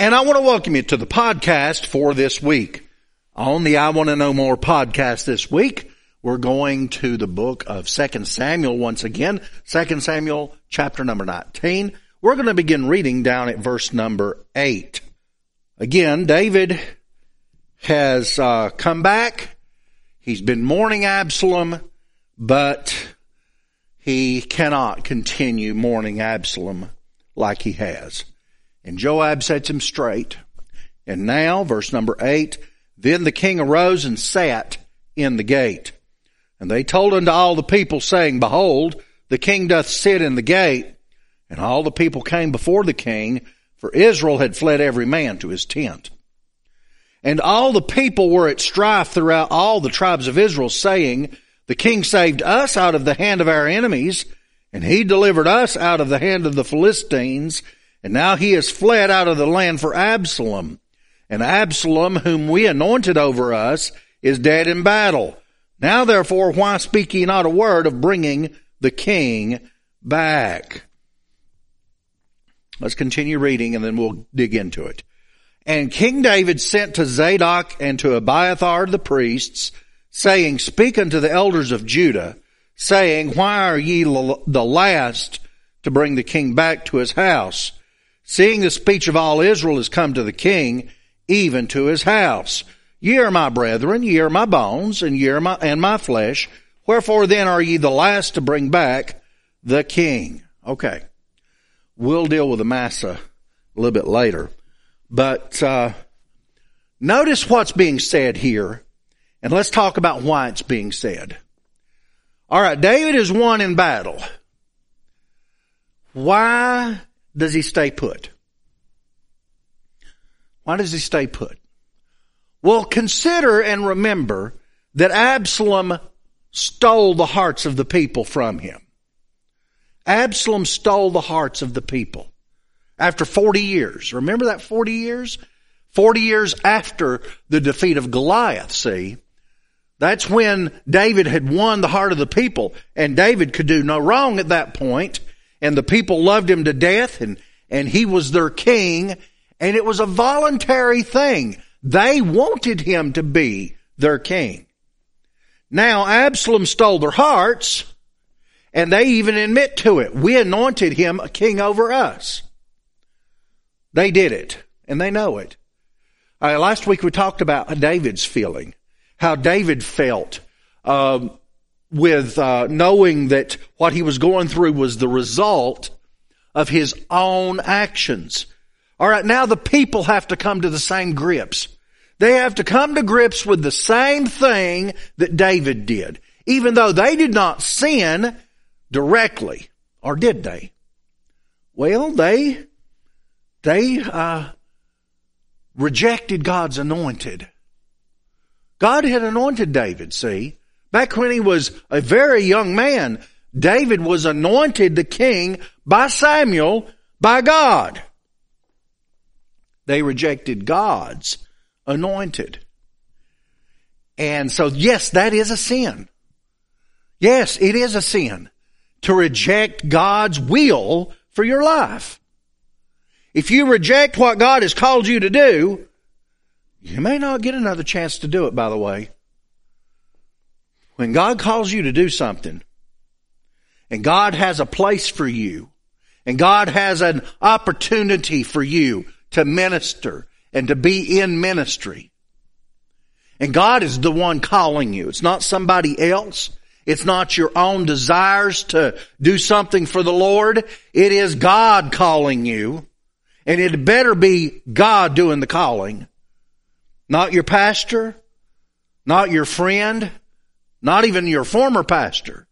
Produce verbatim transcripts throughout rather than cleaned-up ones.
And I want to welcome you to the podcast for this week. On the I Want to Know More podcast this week, we're going to the book of Second Samuel once again. Second Samuel chapter number nineteen. We're going to begin reading down at verse number eight. Again, David has uh, come back. He's been mourning Absalom, but he cannot continue mourning Absalom like he has. And Joab sets him straight. And now, verse number eight, then the king arose and sat in the gate. And they told unto all the people, saying, Behold, the king doth sit in the gate. And all the people came before the king, for Israel had fled every man to his tent. And all the people were at strife throughout all the tribes of Israel, saying, The king saved us out of the hand of our enemies, and he delivered us out of the hand of the Philistines, and now he has fled out of the land for Absalom. And Absalom, whom we anointed over us, is dead in battle. Now therefore, why speak ye not a word of bringing the king back? Let's continue reading and then we'll dig into it. And King David sent to Zadok and to Abiathar the priests, saying, Speak unto the elders of Judah, saying, Why are ye the last to bring the king back to his house? Seeing the speech of all Israel is come to the king, even to his house. Ye are my brethren, ye are my bones, and ye are my, and my flesh. Wherefore then are ye the last to bring back the king? Okay. We'll deal with Amasa a little bit later. But uh, notice what's being said here, and let's talk about why it's being said. All right, David is won in battle. Why does he stay put? Why does he stay put? Well, consider and remember that Absalom stole the hearts of the people from him. Absalom stole the hearts of the people after forty years. Remember that forty years? forty years after the defeat of Goliath, see? That's when David had won the heart of the people, and David could do no wrong at that point. And the people loved him to death, and, and he was their king, and it was a voluntary thing. They wanted him to be their king. Now, Absalom stole their hearts, and they even admit to it. We anointed him a king over us. They did it, and they know it. Uh, last week we talked about David's feeling, how David felt um, with uh, knowing that what he was going through was the result of his own actions. All right, now the people have to come to the same grips. They have to come to grips with the same thing that David did, even though they did not sin directly, or did they? Well, they they uh, rejected God's anointed. God had anointed David, see? Back when he was a very young man, David was anointed the king by Samuel, by God. They rejected God's anointed. And so, yes, that is a sin. Yes, it is a sin to reject God's will for your life. If you reject what God has called you to do, you may not get another chance to do it, by the way. When God calls you to do something, and God has a place for you, and God has an opportunity for you to minister and to be in ministry, and God is the one calling you. It's not somebody else. It's not your own desires to do something for the Lord. It is God calling you, and it better be God doing the calling. Not your pastor, not your friend, not even your former pastor.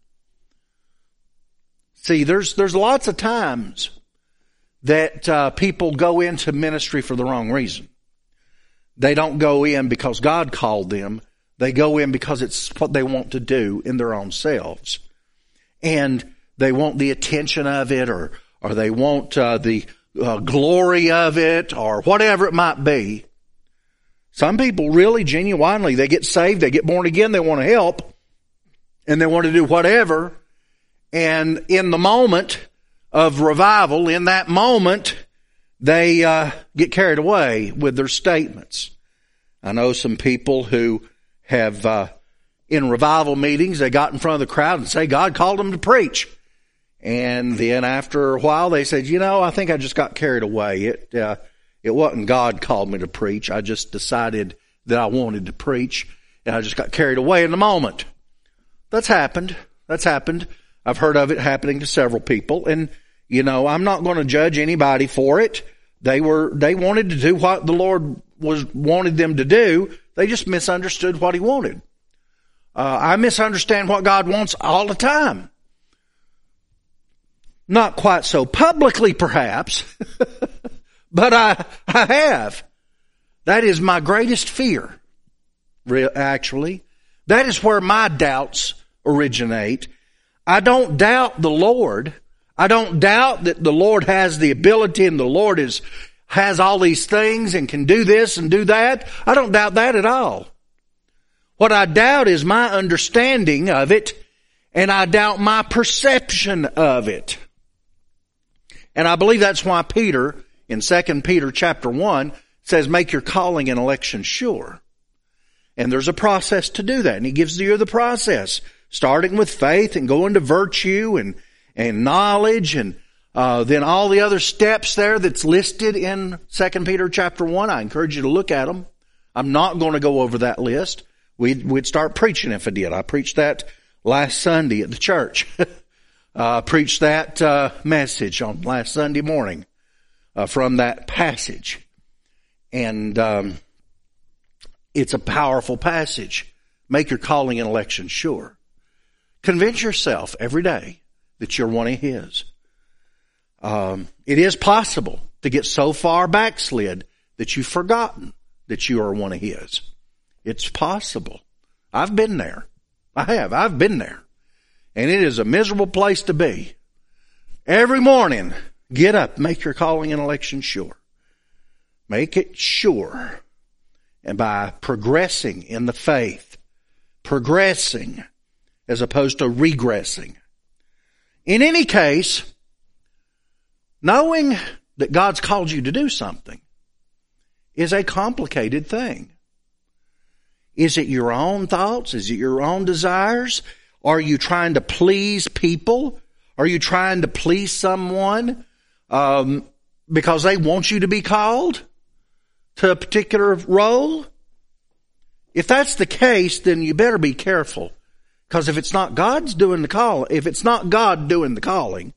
See, there's there's lots of times that uh, people go into ministry for the wrong reason. They don't go in because God called them. They go in because it's what they want to do in their own selves. And they want the attention of it, or or they want uh, the uh, glory of it, or whatever it might be. Some people really genuinely, they get saved, they get born again, they want to help, and they want to do whatever. And in the moment of revival, in that moment, they uh, get carried away with their statements. I know some people who have, uh, in revival meetings, they got in front of the crowd and say God called them to preach. And then after a while, they said, you know, I think I just got carried away. It, uh, it wasn't God called me to preach. I just decided that I wanted to preach, and I just got carried away in the moment. That's happened. That's happened. I've heard of it happening to several people. And, you know, I'm not going to judge anybody for it. They were, they wanted to do what the Lord was, wanted them to do. They just misunderstood what He wanted. Uh, I misunderstand what God wants all the time. Not quite so publicly, perhaps, but I, I have. That is my greatest fear, actually. That is where my doubts originate. I don't doubt the Lord. I don't doubt that the Lord has the ability and the Lord is, has all these things and can do this and do that. I don't doubt that at all. What I doubt is my understanding of it, and I doubt my perception of it. And I believe that's why Peter, in Second Peter chapter one, says, make your calling and election sure. And there's a process to do that. And he gives you the process, starting with faith and going to virtue and, and knowledge and, uh, then all the other steps there that's listed in Second Peter chapter one. I encourage you to look at them. I'm not going to go over that list. We'd, we'd start preaching if I did. I preached that last Sunday at the church. Uh, preached that, uh, message on last Sunday morning, uh, from that passage. And, um, it's a powerful passage. Make your calling and election sure. Convince yourself every day that you're one of His. Um, it is possible to get so far backslid that you've forgotten that you are one of His. It's possible. I've been there. I have. I've been there. And it is a miserable place to be. Every morning, get up, make your calling and election sure. Make it sure. And by progressing in the faith, progressing as opposed to regressing. In any case, knowing that God's called you to do something is a complicated thing. Is it your own thoughts? Is it your own desires? Are you trying to please people? Are you trying to please someone um, because they want you to be called to a particular role? If that's the case, then you better be careful. Because if it's not God's doing the call, if it's not God doing the calling,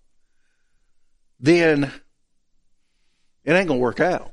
then it ain't going to work out.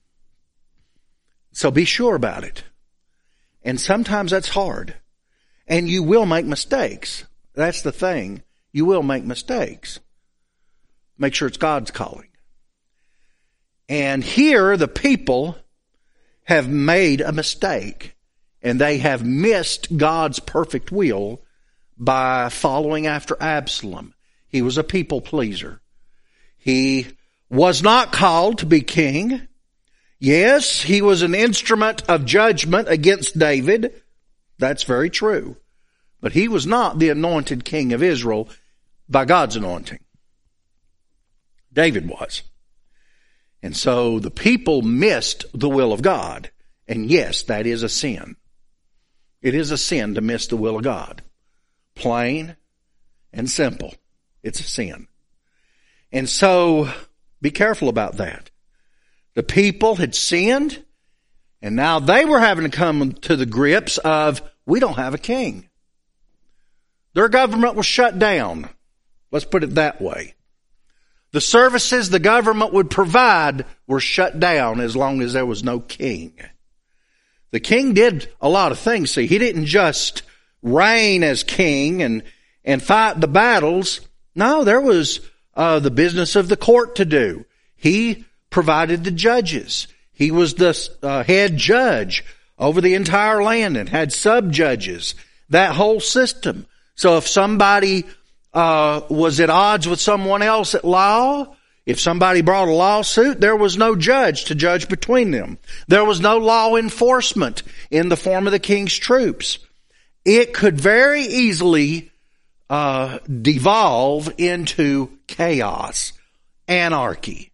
So be sure about it. And sometimes that's hard. And you will make mistakes. That's the thing. You will make mistakes. Make sure it's God's calling. And here the people have made a mistake. And they have missed God's perfect will by following after Absalom. He was a people pleaser. He was not called to be king. Yes, he was an instrument of judgment against David. That's very true. But he was not the anointed king of Israel by God's anointing. David was. And so the people missed the will of God. And yes, that is a sin. It is a sin to miss the will of God. Plain and simple. It's a sin. And so be careful about that. The people had sinned, and now they were having to come to the grips of, we don't have a king. Their government was shut down. Let's put it that way. The services the government would provide were shut down as long as there was no king. The king did a lot of things. See, he didn't just reign as king and, and fight the battles. No, there was uh, the business of the court to do. He provided the judges. He was the uh, head judge over the entire land and had sub-judges. That whole system. So if somebody uh was at odds with someone else at law, if somebody brought a lawsuit, there was no judge to judge between them. There was no law enforcement in the form of the king's troops. It could very easily uh devolve into chaos, anarchy.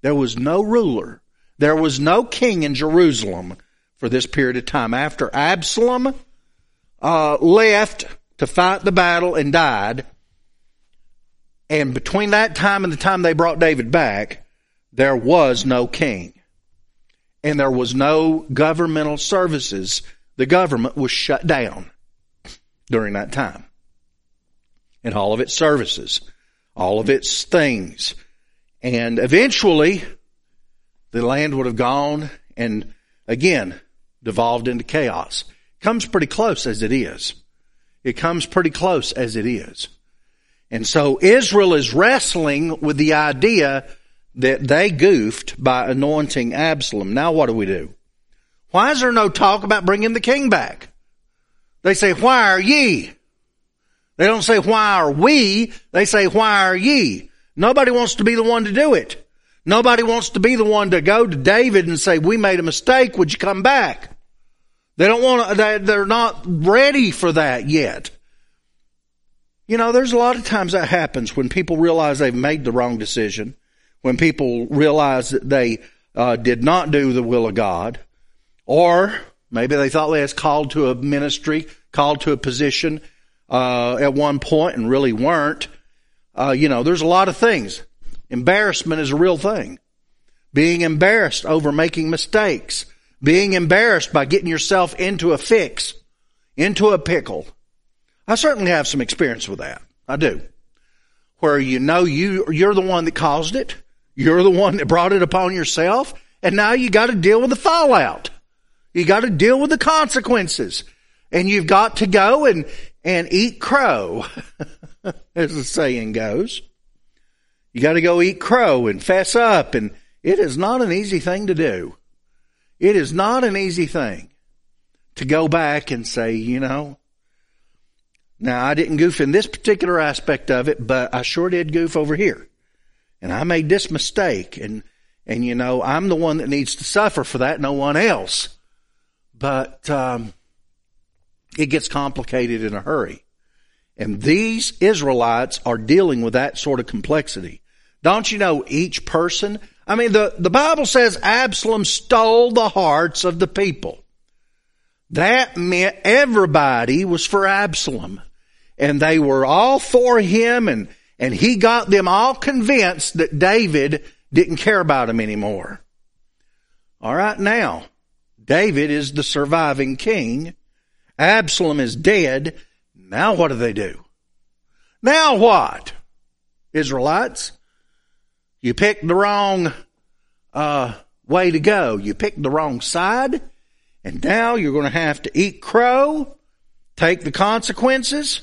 There was no ruler. There was no king in Jerusalem for this period of time. After Absalom uh, left to fight the battle and died, and between that time and the time they brought David back, there was no king. And there was no governmental services. The government was shut down during that time. And all of its services, all of its things. And eventually, the land would have gone and, again, devolved into chaos. It comes pretty close as it is. It comes pretty close as it is. And so Israel is wrestling with the idea that they goofed by anointing Absalom. Now what do we do? Why is there no talk about bringing the king back? They say, why are ye? They don't say, why are we? They say, why are ye? Nobody wants to be the one to do it. Nobody wants to be the one to go to David and say, we made a mistake. Would you come back? They don't want to, they're not ready for that yet. You know, there's a lot of times that happens when people realize they've made the wrong decision, when people realize that they uh, did not do the will of God, or maybe they thought they was called to a ministry, called to a position uh, at one point and really weren't. Uh, you know, there's a lot of things. Embarrassment is a real thing. Being embarrassed over making mistakes. Being embarrassed by getting yourself into a fix, into a pickle. I certainly have some experience with that. I do. Where you know you, you're the one that caused it. You're the one that brought it upon yourself. And now you got to deal with the fallout. You got to deal with the consequences. And you've got to go and, and eat crow, as the saying goes. You got to go eat crow and fess up. And it is not an easy thing to do. It is not an easy thing to go back and say, you know, now I didn't goof in this particular aspect of it, but I sure did goof over here. And I made this mistake. And, and you know, I'm the one that needs to suffer for that, no one else. But, um, it gets complicated in a hurry. And these Israelites are dealing with that sort of complexity. Don't you know each person? I mean, the, the Bible says Absalom stole the hearts of the people. That meant everybody was for Absalom. And they were all for him, and, and he got them all convinced that David didn't care about him anymore. All right, now, David is the surviving king. Absalom is dead. Now what do they do? Now what? Israelites, you picked the wrong uh, way to go. You picked the wrong side, and now you're going to have to eat crow, take the consequences.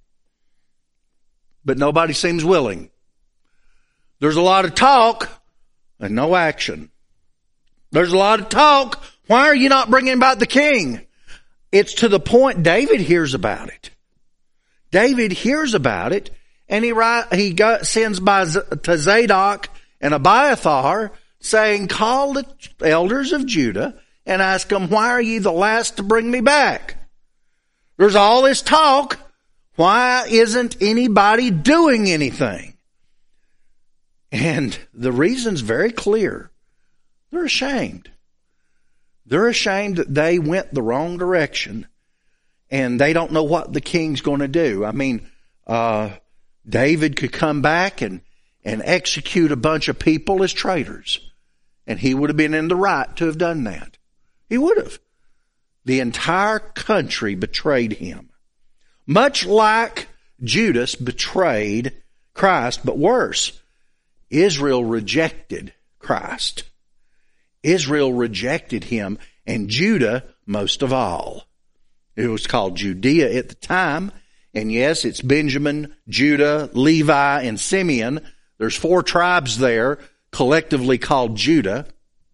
But nobody seems willing. There's a lot of talk and no action. There's a lot of talk. Why are you not bringing back the king? It's to the point David hears about it. David hears about it, and he he got, sends by to Zadok and Abiathar, saying, call the elders of Judah and ask them, why are ye the last to bring me back? There's all this talk. Why isn't anybody doing anything? And the reason's very clear. They're ashamed. They're ashamed that they went the wrong direction, and they don't know what the king's going to do. I mean, uh, David could come back and, and execute a bunch of people as traitors, and he would have been in the right to have done that. He would have. The entire country betrayed him. Much like Judas betrayed Christ, but worse, Israel rejected Christ. Israel rejected him, and Judah most of all. It was called Judea at the time, and yes, it's Benjamin, Judah, Levi, and Simeon. There's four tribes there, collectively called Judah.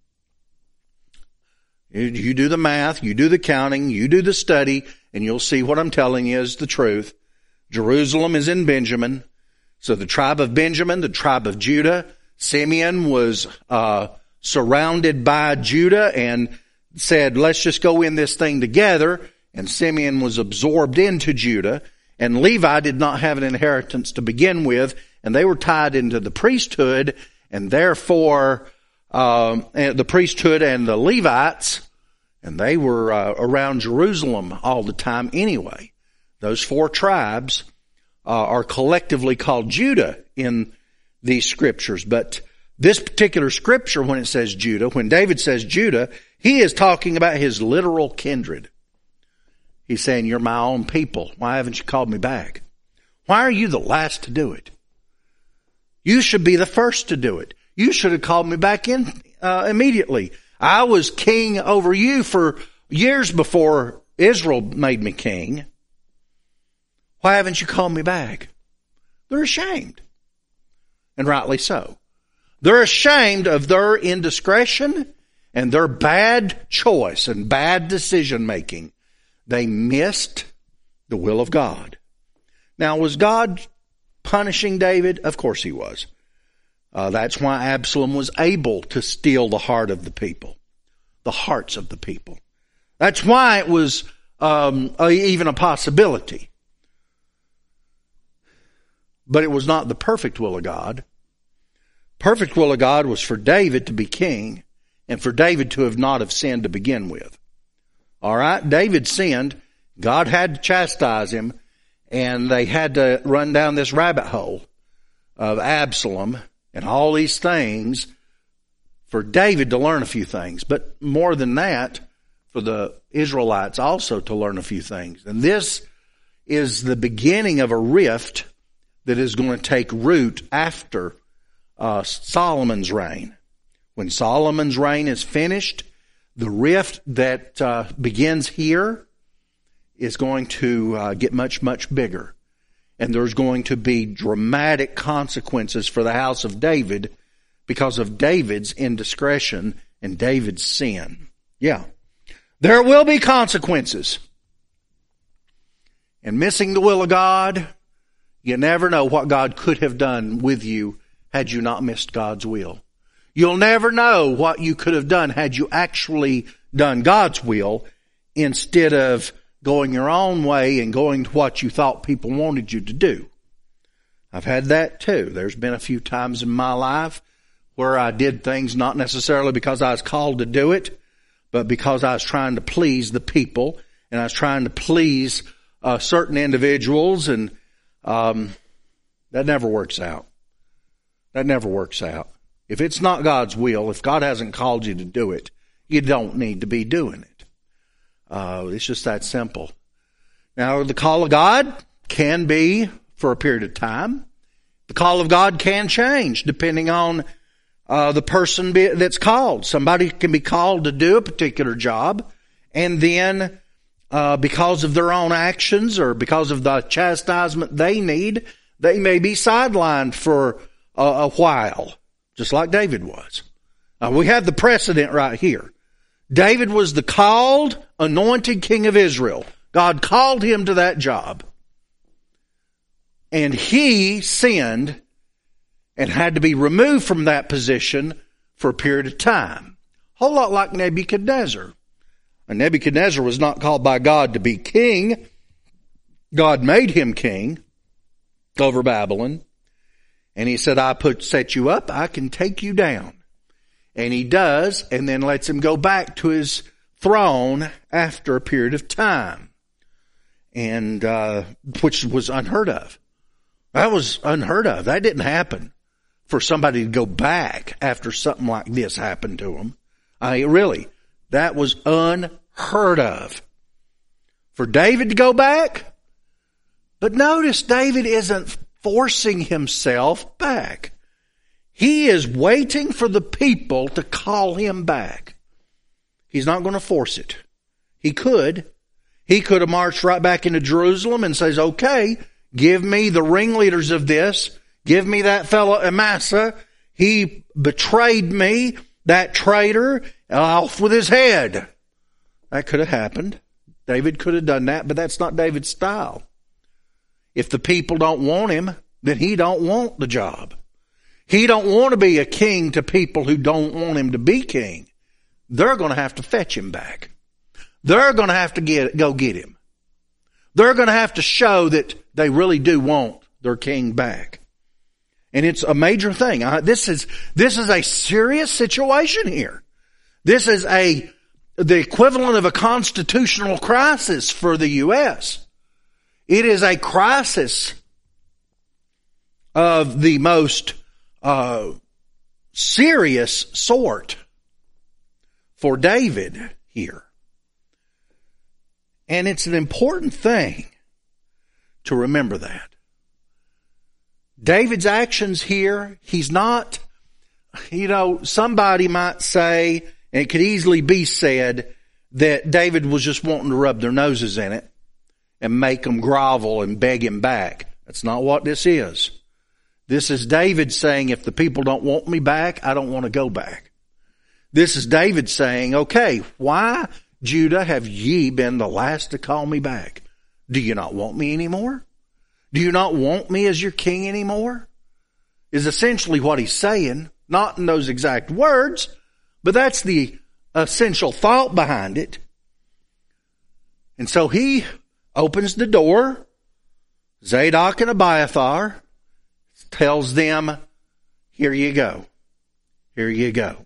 You, you do the math, you do the counting, you do the study, and you'll see what I'm telling you is the truth. Jerusalem is in Benjamin. So the tribe of Benjamin, the tribe of Judah, Simeon was uh surrounded by Judah and said, let's just go in this thing together. And Simeon was absorbed into Judah. And Levi did not have an inheritance to begin with, and they were tied into the priesthood, and therefore um, and the priesthood and the Levites, and they were uh, around Jerusalem all the time anyway. Those four tribes uh, are collectively called Judah in these scriptures. But this particular scripture, when it says Judah, when David says Judah, he is talking about his literal kindred. He's saying, you're my own people. Why haven't you called me back? Why are you the last to do it? You should be the first to do it. You should have called me back in uh, immediately. I was king over you for years before Israel made me king. Why haven't you called me back? They're ashamed. And rightly so. They're ashamed of their indiscretion and their bad choice and bad decision making. They missed the will of God. Now, was God punishing David? Of course he was. Uh, that's why Absalom was able to steal the heart of the people, the hearts of the people. That's why it was um, a, even a possibility. But it was not the perfect will of God. Perfect will of God was for David to be king and for David to have not have sinned to begin with. All right, David sinned. God had to chastise him, and they had to run down this rabbit hole of Absalom and all these things for David to learn a few things. But more than that, for the Israelites also to learn a few things. And this is the beginning of a rift that is going to take root after uh, Solomon's reign. When Solomon's reign is finished, the rift that uh, begins here is going to uh, get much, much bigger. And there's going to be dramatic consequences for the house of David because of David's indiscretion and David's sin. Yeah. There will be consequences. And missing the will of God, you never know what God could have done with you had you not missed God's will. You'll never know what you could have done had you actually done God's will instead of going your own way and going to what you thought people wanted you to do. I've had that too. There's been a few times in my life where I did things not necessarily because I was called to do it, but because I was trying to please the people and I was trying to please uh, certain individuals, and um, that never works out. That never works out. If it's not God's will, if God hasn't called you to do it, you don't need to be doing it. Uh, it's just that simple. Now, the call of God can be for a period of time. The call of God can change depending on uh, the person be, that's called. Somebody can be called to do a particular job, and then uh, because of their own actions or because of the chastisement they need, they may be sidelined for a, a while, just like David was. Uh, we have the precedent right here. David was the called, anointed king of Israel. God called him to that job. And he sinned and had to be removed from that position for a period of time. A whole lot like Nebuchadnezzar. And Nebuchadnezzar was not called by God to be king. God made him king over Babylon. And he said, I put set you up, I can take you down. And he does, and then lets him go back to his throne after a period of time. And, uh, which was unheard of. That was unheard of. That didn't happen for somebody to go back after something like this happened to them. I mean, really, that was unheard of. For David to go back? But notice David isn't forcing himself back. He is waiting for the people to call him back. He's not going to force it. He could. He could have marched right back into Jerusalem and says, okay, give me the ringleaders of this. Give me that fellow Amasa. He betrayed me, that traitor, off with his head. That could have happened. David could have done that, but that's not David's style. If the people don't want him, then he don't want the job. He don't want to be a king to people who don't want him to be king. They're going to have to fetch him back. They're going to have to get go get him. They're going to have to show that they really do want their king back. And it's a major thing. Uh, this is, this is a serious situation here. This is a, the equivalent of a constitutional crisis for the U S. It is a crisis of the most, uh, serious sort for David here. And it's an important thing to remember that. David's actions here, he's not, you know, somebody might say, and it could easily be said, that David was just wanting to rub their noses in it and make them grovel and beg him back. That's not what this is. This is David saying, if the people don't want me back, I don't want to go back. This is David saying, okay, why, Judah, have ye been the last to call me back? Do you not want me anymore? Do you not want me as your king anymore? Is essentially what he's saying. Not in those exact words, but that's the essential thought behind it. And so he opens the door. Zadok and Abiathar tells them, here you go. Here you go.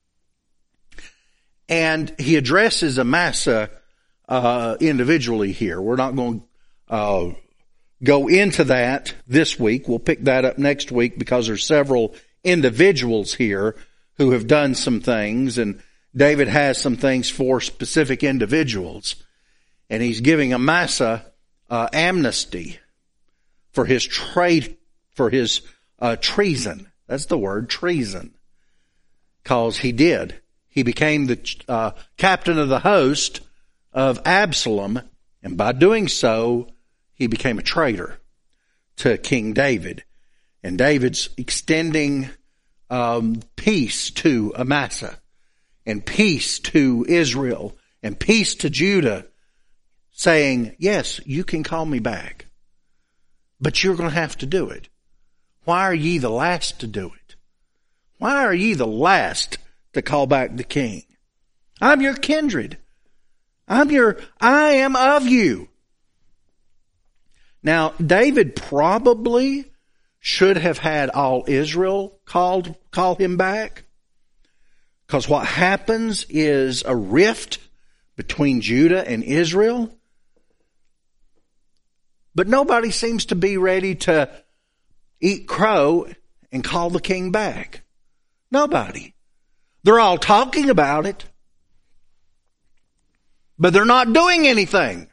And he addresses Amasa uh, individually here. We're not going to uh, go into that this week. We'll pick that up next week because there's several individuals here who have done some things, and David has some things for specific individuals. And he's giving Amasa uh, amnesty for his trade, for his uh, treason. That's the word, treason. Because he did. He became the uh, captain of the host of Absalom, and by doing so, he became a traitor to King David. And David's extending um, peace to Amasa, and peace to Israel, and peace to Judah, saying, yes, you can call me back, but you're going to have to do it. Why are ye the last to do it? Why are ye the last to call back the king? I'm your kindred. I'm your, I am of you. Now, David probably should have had all Israel called, call him back. Because what happens is a rift between Judah and Israel. But nobody seems to be ready to eat crow and call the king back. Nobody. They're all talking about it, but they're not doing anything.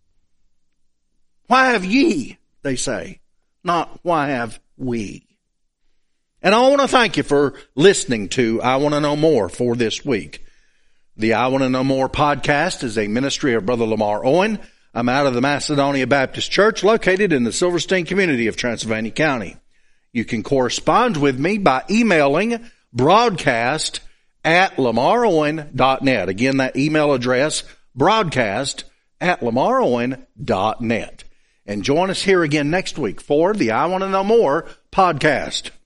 Why have ye, they say, not why have we? And I want to thank you for listening to I Want to Know More for this week. The I Want to Know More podcast is a ministry of Brother Lamar Owen. I'm out of the Macedonia Baptist Church located in the Silverstein community of Transylvania County. You can correspond with me by emailing broadcast at lamar owen dot net. Again, that email address, broadcast at lamar owen dot net. And join us here again next week for the I Want to Know More podcast.